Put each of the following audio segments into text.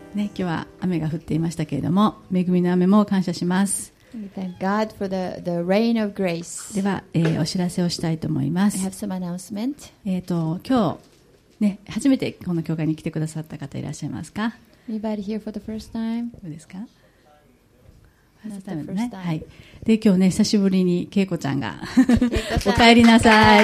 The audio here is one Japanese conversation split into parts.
ね、今日は雨が降っていましたけれども、恵みの雨も感謝します。 We thank God for the rain of grace. では、お知らせをしたいと思いま I す。 have some announcement. 今日、ね、初めてこの教会に来てくださった方いらっしゃいますか？ Anybody here for the first time? どうですか？ Not 初めて the ね first time. はい。で、今日ね、久しぶりに恵子ちゃんがおお帰りなさい。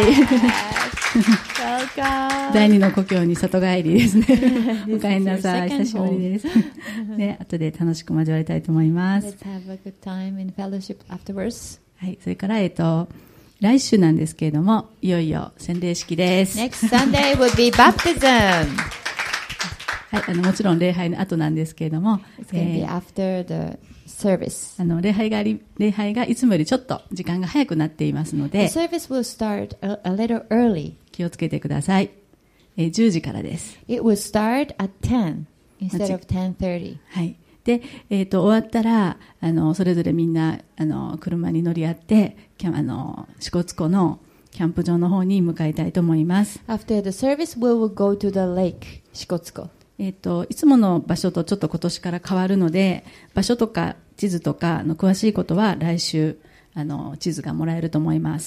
Welcome. 第二の故郷に里帰りですね。お帰りなさい。 This 久 is し your ぶりです。ね、後で楽しく交わりたいと思います。 Let's have a good time in fellowship afterwards. はい、それから来週なんですけれども、いよいよ洗礼式です。 Next Sunday will be baptism. はい、もちろん礼拝の後なんですけれども、 It's going to be after the service. 礼拝がいつもよりちょっと時間が早くなっていますの The で、 service will start a little early. 気をつけてください。10時からです。 It will start at 10 instead of 10:30. はい。で、終わったら、それぞれみんな、車に乗り合って、支笏湖のキャンプ場の方に向かいたいと思います。 After the service, we will go to the lake, Shikotsuko. いつもの場所とちょっと今年から変わるので、場所とか地図とかの詳しいことは来週、地図がもらえると思います。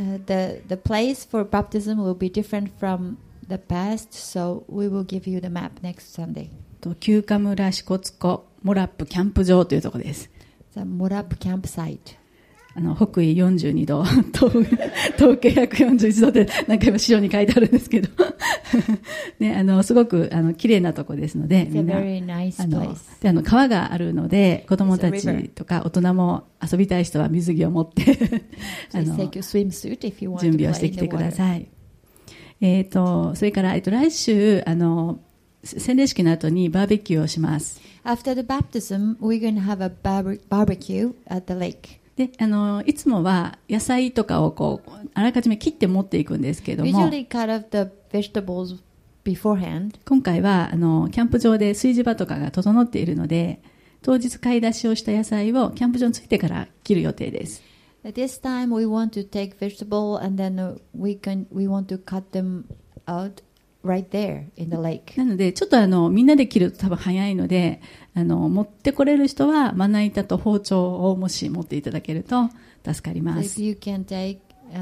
The place for baptism will be different from the past, so we will give you the map next Sunday. 旧家村支笏湖モラップキャンプ場というところです。 The Morab campsite. 北緯42度、東経141度で、なんか今資料に書いてあるんですけど、ね、すごく綺麗なとこですので、 It's み a んな very nice place. で川があるので、子供たちとか大人も遊びたい人は水着を持って Please take your swimsuit if you want 準 to 備を play してき in て the くだ water. さい。それから、来週洗礼式の後にバーベキューをします。 After the baptism, we're going to have a barbecue at the lake. で、いつもは野菜とかをあらかじめ切って持っていくんですけど We も、 usually cut off the vegetables beforehand. 今回はキャンプ場で炊事場とかが整っているので、当日買い出しをした野菜をキャンプ場に着いてから切る予定です。 At this time, we want to take vegetable and then we want to cut them out right there in the lake. なので、ちょっとみんなで切ると多分早いので、持ってこれる人はまな板と包丁をもし持っていただけると助かりま So す。 if you can take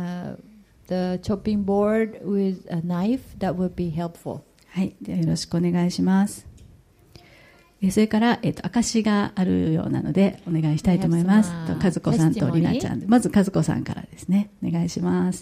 the chopping board with a knife, that would be helpful. はい。ではよろしくお願いします。それから、証があるようなので、お願いしたいと思います。 We have some, 和子さんと testimony. りなちゃんで。まず和子さんからですね。お願いします。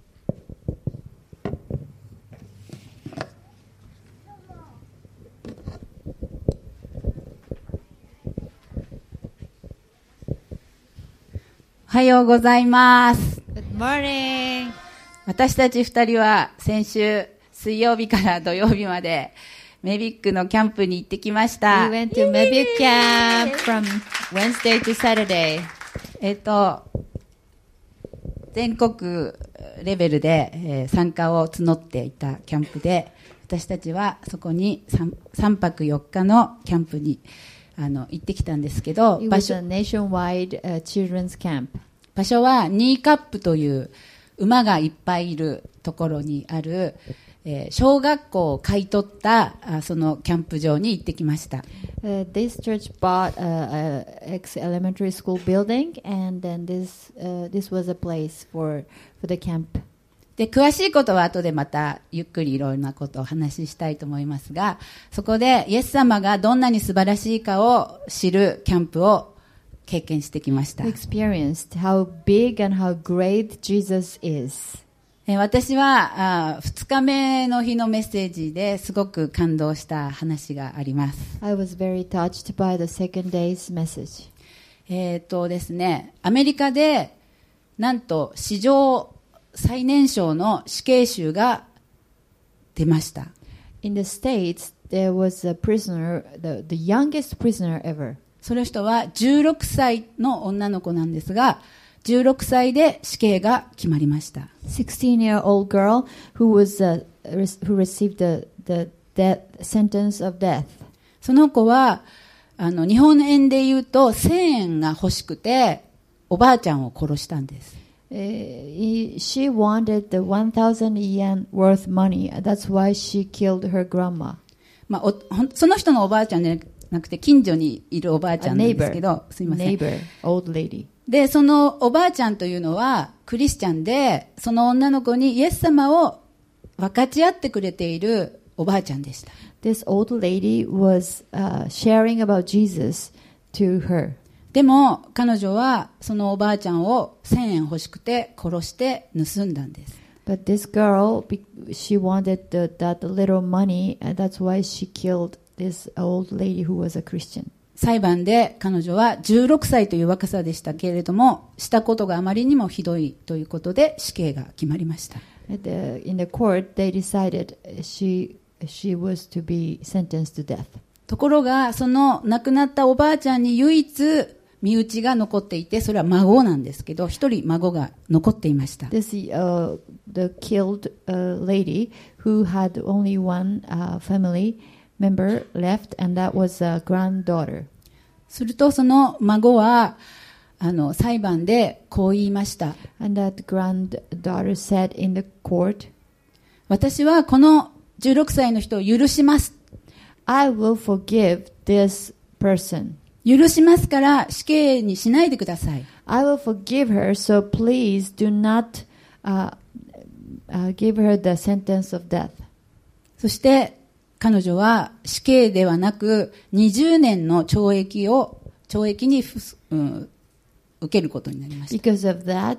おはようございます。 Good morning. 私たち2人は先週水曜日から土曜日までメビックのキャンプに行ってきまし We た。 went to Mebiuk camp from Wednesday to Saturday. 全国レベルで参加を募っていたキャンプで、私たちはそこに 3泊4日のキャンプに行ってきたんですけど、 It 場 was 所 a nationwide children's camp. はニーカップという馬がいっぱいいるところにある、小学校を買い取ったそのキャンプ場に行ってきました。 This church bought a ex-elementary school building, and then this was a place for the camp. で、詳しいことは後でまたゆっくりいろんなことをお話ししたいと思いますが、そこでイエス様がどんなに素晴らしいかを知るキャンプを経験してきました。 We experienced how big and how great Jesus is. 私は2日目の日のメッセージですごく感動した話があります。 I was very touched by the second day's message. ですね、アメリカでなんと史上最年少の死刑囚が出ました。 In the States, there was a prisoner, the youngest prisoner ever. その人は16歳の女の子なんですが、16歳で死刑が決まりました。 16-year-old girl who received the death sentence of death. その子は日本円で言うと1000円が欲しくておばあちゃんを殺したんです。 She wanted the 1,000 yen worth money. That's why she killed her grandma. その人のおばあちゃんじゃなくて近所にいるおばあちゃんなんですけど、すいません。 neighbor, old lady. で、そのおばあちゃんというのはクリスチャンで、その女の子にイエス様を分かち合ってくれているおばあちゃんでした。 This old lady was sharing about Jesus to her. でも彼女はそのおばあちゃんを1000円欲しくて殺して盗んだんです。 But this girl, she wanted that little money, and that's why she killed this old lady who was a Christian. 裁判で彼女は16歳という若さでしたけれども、したことがあまりにもひどいということで死刑が決まりました。 In the court, they decided she was to be sentenced to death. ところが、その亡くなったおばあちゃんに唯一身内が残っていて、それは孫なんですけど、一人孫が残っていました。 This the killed lady who had only one family member left, and that was a granddaughter. するとその孫は裁判でこう言いました。 And that granddaughter said in the court, 私はこの16歳の人を許します。 I will forgive this person. 許しますから死刑にしないでください。 I will forgive her, so please do not give her the sentence of death. そして彼女は死刑ではなく20年の懲役に、受けることになりました。 Because of that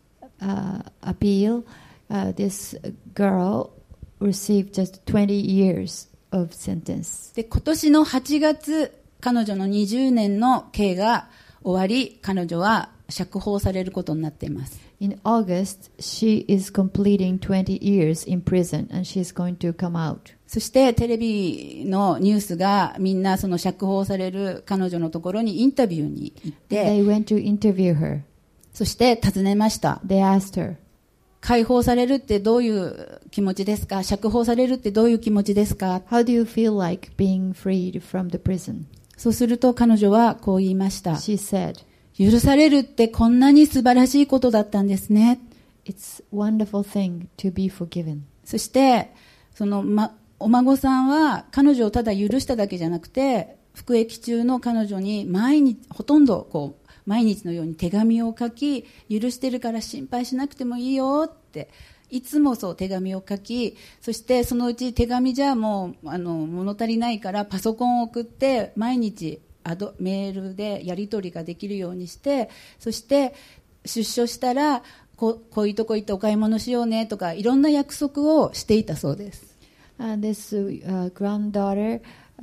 appeal, this girl received just 20 years of sentence. で、今年の8月、彼女の20年の刑が終わり、彼女は釈放されることになっています。 In August, she is completing 20 years in prison, and she's going to come out. そしてテレビのニュースがみんなその釈放される彼女のところにインタビューに行って、 They went to interview her. そして尋ねました。 They asked her, 解放されるってどういう気持ちですか？釈放されるってどういう気持ちですか？ How do you feel like being freed from the prison? そうすると彼女はこう言いました。 She said, 許されるってこんなに素晴らしいことだったんですね。 It's a wonderful thing to be forgiven. そしてその、お孫さんは彼女をただ許しただけじゃなくて、服役中の彼女にほとんど毎日のように手紙を書き、許してるから心配しなくてもいいよっていつもそう手紙を書き、そしてそのうち手紙じゃもう物足りないからパソコンを送って毎日メールでやり取りができるようにして、そして出所したらこういうとこ行ってお買い物しようねとかいろんな約束をしていたそうです。 This granddaughter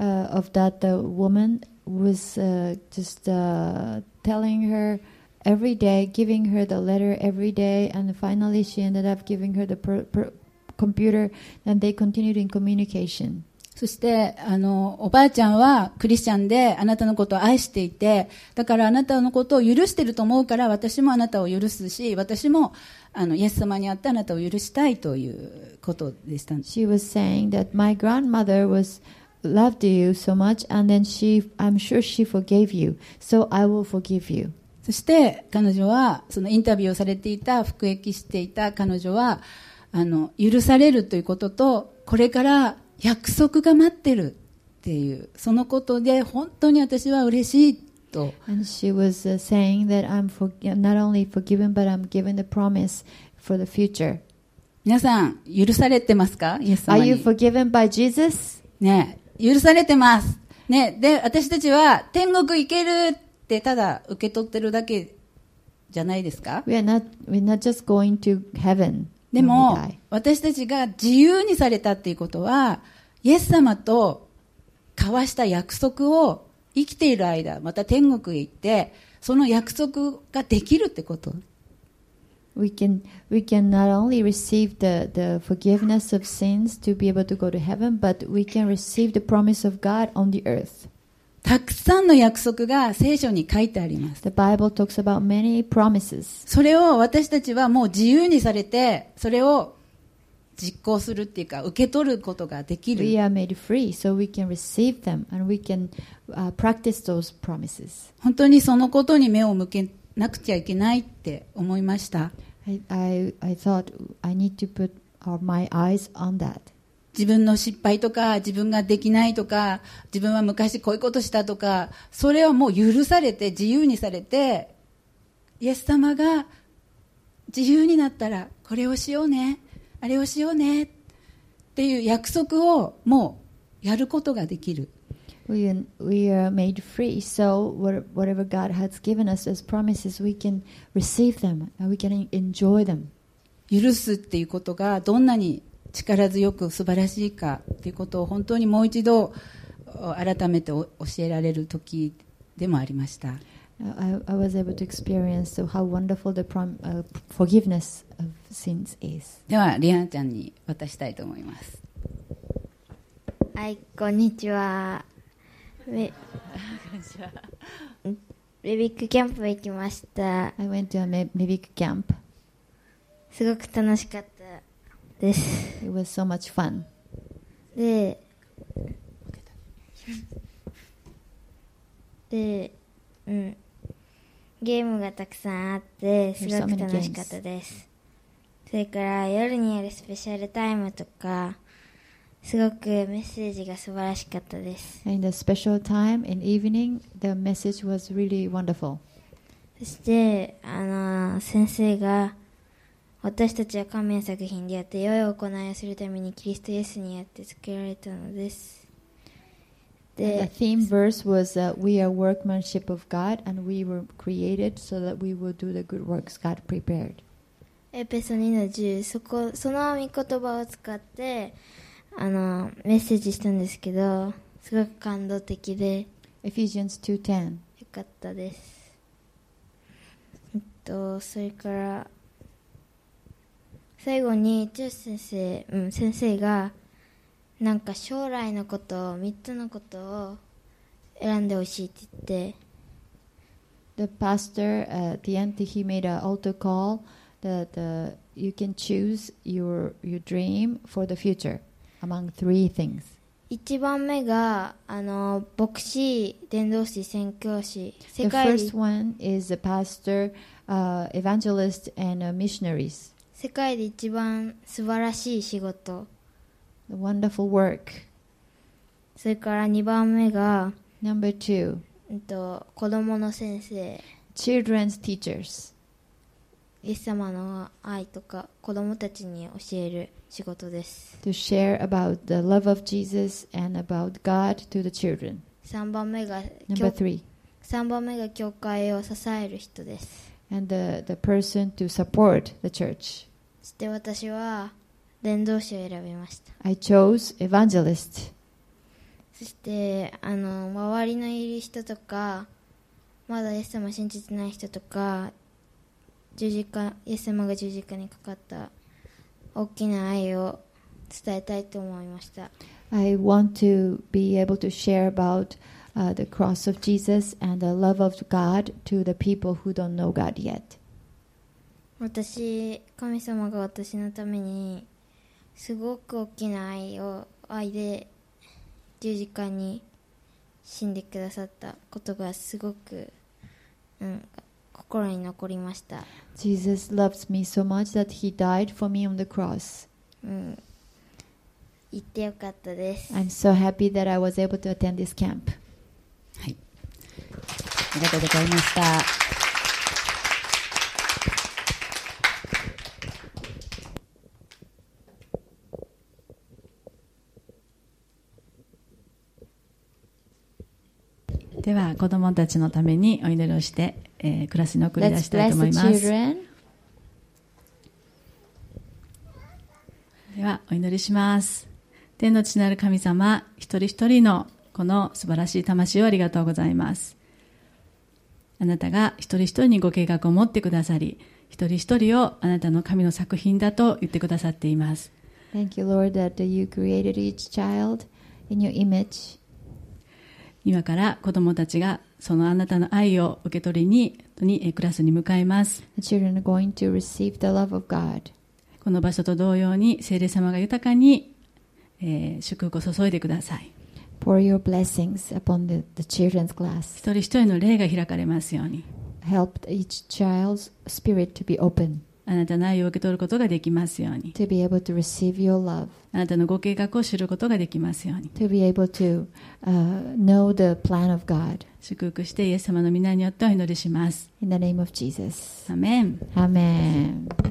of that woman was just telling her every day, giving her the letter every day, and finally she ended up giving her the computer, and they continued in communication. そしておばあちゃんはクリスチャンであなたのことを愛していて、だからあなたのことを許していると思うから私もあなたを許すし、私もイエス様にあってあなたを許したいということでした。 She was saying that my grandmother loved you so much, and then I'm sure she forgave you, so I will forgive you. そして彼女はそのインタビューをされていた服役していた彼女は許されるということと、これから約束が待ってるっていうそのことで本当に私は嬉しいと。 And she was saying that I'm not only forgiven, but I'm given the promise for the future. 皆さん許されてますか？イエス様に。 Are you forgiven by Jesus? ね、許されてます。ね、で私たちは天国行けるってただ受け取ってるだけじゃないですか？ We're not just going to heaven. でも私たちが自由にされたっていうことは、イエス様と交わした約束を生きている間、また天国へ行ってその約束ができるってこと。 We can not only receive the forgiveness of sins to be able to go to heaven, but we can receive the promise of God on the earth. たくさんの約束が聖書に書いてあります。 The Bible talks about many promises. それを私たちはもう自由にされて、それを実行するっていうか受け取ることができる。 We are made free, so we can receive them and we can practice those promises. 本当にそのことに目を向けなくちゃいけないって思いました。 I thought I need to put my eyes on that. 自分の失敗とか、自分ができないとか、自分は昔こういうことしたとか、それはもう許されて、自由にされて、イエス様が自由になったら、これをしようね、あれをしようね、っていう約束をもうやることができる。 We are made free, so whatever God has given us as promises, we can receive them, and we can enjoy them. 許すっていうことがどんなに力強く素晴らしいかっていうことを本当にもう一度改めて教えられる時でもありました。 I was able to experience how wonderful the forgiveness of sins is. ではリアンちゃんに渡したいと思います。 はい、こんにちは。ベビックキャンプ行きました。 I went to a Mevik camp. すごく楽しかったです。 It was so much fun. で、ゲームがたくさんあってすごく楽しかったです。それから夜にやるスペシャルタイムとかすごくメッセージが素晴らしかったです。 In the special time in evening, the message was really wonderful. そして先生が私たちは神の作品であって良い行いをするためにキリストイエスによって作られたのです。 The theme verse was we are workmanship of God and we were created so that we will do the good works God prepared. エペソ2の10、その御言葉を使ってメッセージしたんですけど、すごく感動的で Ephesians 2:10. よかったです。それから最後にチュース先生がなんか将来のことを3つのことを選んでほしいって言って、 The pastor at the end he made an altar call that you can choose your dream for the future among 3 things. 1番目が牧師、伝道師、宣教師。 The first one is a pastor, evangelist and missionaries. 世界で一番素晴らしい仕事。 The wonderful work. それから2番目が Number 2, 子供の先生。 children's teachers. イエス様の愛とか子供たちに教える仕事です。 To share about the love of Jesus and about God to the children. 3番目が Number 3, 3番目が教会を支える人です。 and the person to support the church. そして私は伝道師を選びました。 I chose evangelist. そして周りのいる人とかまだイエス様信じてない人とかイエス様が十字架にかかった大きな愛を伝えたいと思いました。 I want to be able to share about the cross of Jesus and the love of God to the people who don't know God yet. 神様が私のためにすごく大きな愛で十字架に死んでくださったことがすごく、心に残りました。 Jesus loves me so much that he died for me on the cross. 行ってよかったです。 I'm so happy that I was able to attend this camp. はい、ありがとうございました。 では子どもたちのためにお祈りをして、クラスに送り出 Let's したいと bless 思い the ます。 children. ではお祈りします。天の父なる神様、一人一人のこの素晴らしい魂をありがとうございます。あなたが一人一人にご計画を持ってくださり、一人一人をあなたの神の作品だと言ってくださっています。 Thank you, Lord, that you created each child in your image. 今から子どもたちがそのあなたの愛を受け取りにクラスに向かいます。 The children are going to receive the love of God. この場所と同様に聖霊様が豊かに、祝福を注いでください。 Pour your blessings upon the children's class. 一人一人の霊が開かれますように。 Help each child's spirit to be open. あなたの愛を受け取ることができますように、 to be able to receive your love, あなたのご計画を知ることができますように、 to be able to know the plan of God. 祝福してイエス様の皆によってお祈りします。 In the name of Jesus. アメン。 Amen.